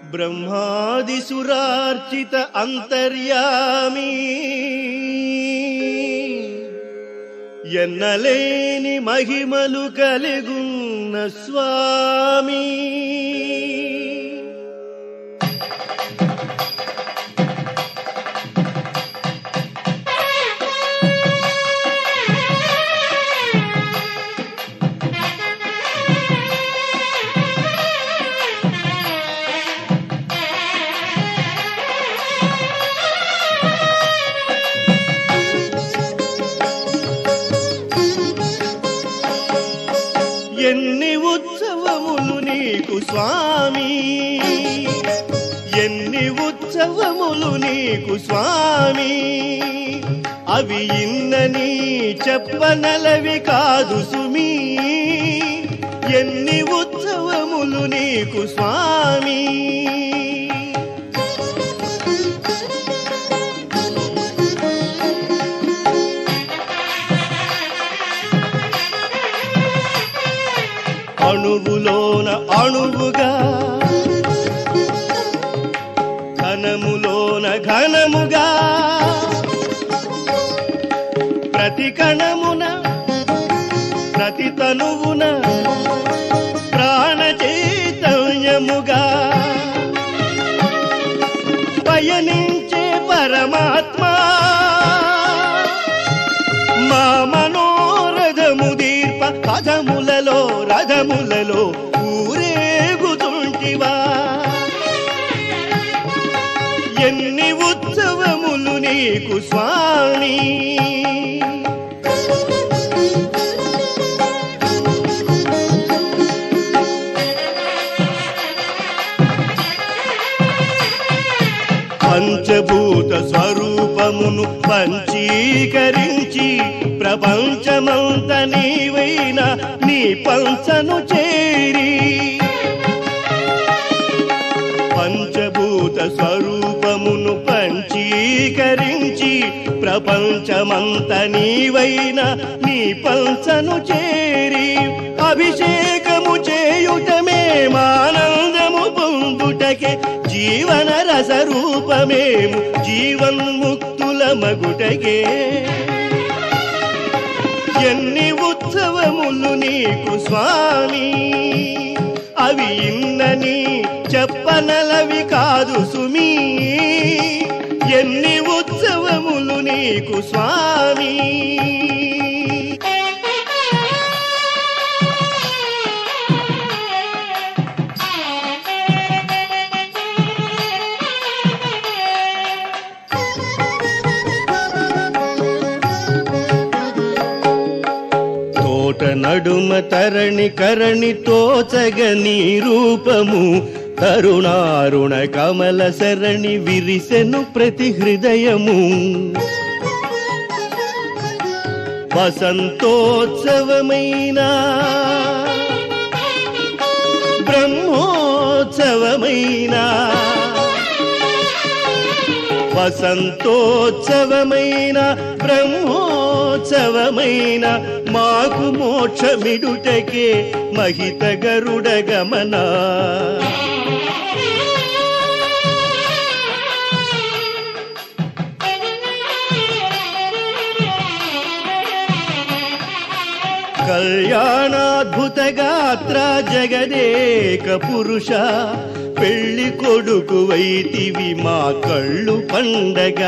బ్రహ్మాదిసురార్చిత అంతర్యామి ఎన్నలేని మహిమలు కలిగున్న స్వామి. ఎన్ని ఉత్సవములు నీకు స్వామి, ఎన్ని ఉత్సవములు నీకు స్వామి, అవి ఇన్నని చెప్పనలవి కాదు సుమీ. ఎన్ని ఉత్సవములు నీకు స్వామి, అణువులోన అణువుగా, ఘనములోన ఘనముగా, ప్రతి కణమున ప్రతి తనువున ప్రాణ చైతన్యముగా పయనించే పరమాత్మ మా మనోరథము దీర్ప పదములలో రథములలో ఊరేగుతుంటివా. ఎన్ని ఉత్సవములు నీకు స్వామి, పంచభూత స్వరూపమును పంచీకరించి ప్రపంచమంత నీవైనా నీ పంచను చేరి, పంచభూత స్వరూపమును పంచీకరించి ప్రపంచమంత నీవైనా నీ పంచను చేరి, అభిషేకము చేయుటమే మానందము పొందుటకే జీవన రస రూపమేము జీవన్ముక్తుల మగుటకే. ఎన్ని ఉత్సవములు నీకు స్వామి, అవి ఇన్నని చెప్పనలవి కాదు సుమీ. ఎన్ని ఉత్సవములు నీకు స్వామి, తోట నడుమ తరణి కరణి తోచగ నీ రూపము, తరుణారుణ కమల శరణి విరిసెను ప్రతి హృదయము. వసంతోత్సవమైన బ్రహ్మోత్సవమైన, వసంతోత్సవమైన బ్రహ్మోత్సవమైన మాకు మోక్షమిడుటకే మహిత గరుడ గమన. కళ్యాణాద్భుత గాత్ర జగదేక పురుష, పెళ్లి కొడుకు వైతివి మా కళ్ళు పండగ.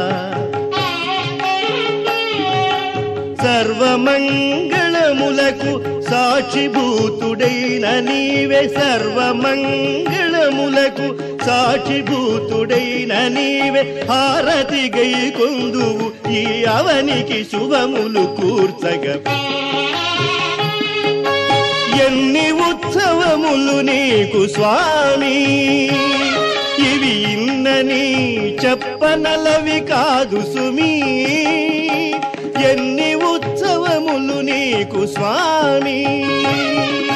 సర్వమంగళములకు సాక్షిభూతుడైన నీవే, సర్వమంగళములకు సాక్షిభూతుడైన నీవే, హారతి గై కొందువు ఈ అవనికి శుభములు కూర్చగ. ఎన్ని ఉత్సవములు నీకు స్వామి, ఇవి ఇన్నని చెప్పనలవి కాదు సుమీ. ఎన్ని ఉత్సవములు నీకు స్వామి.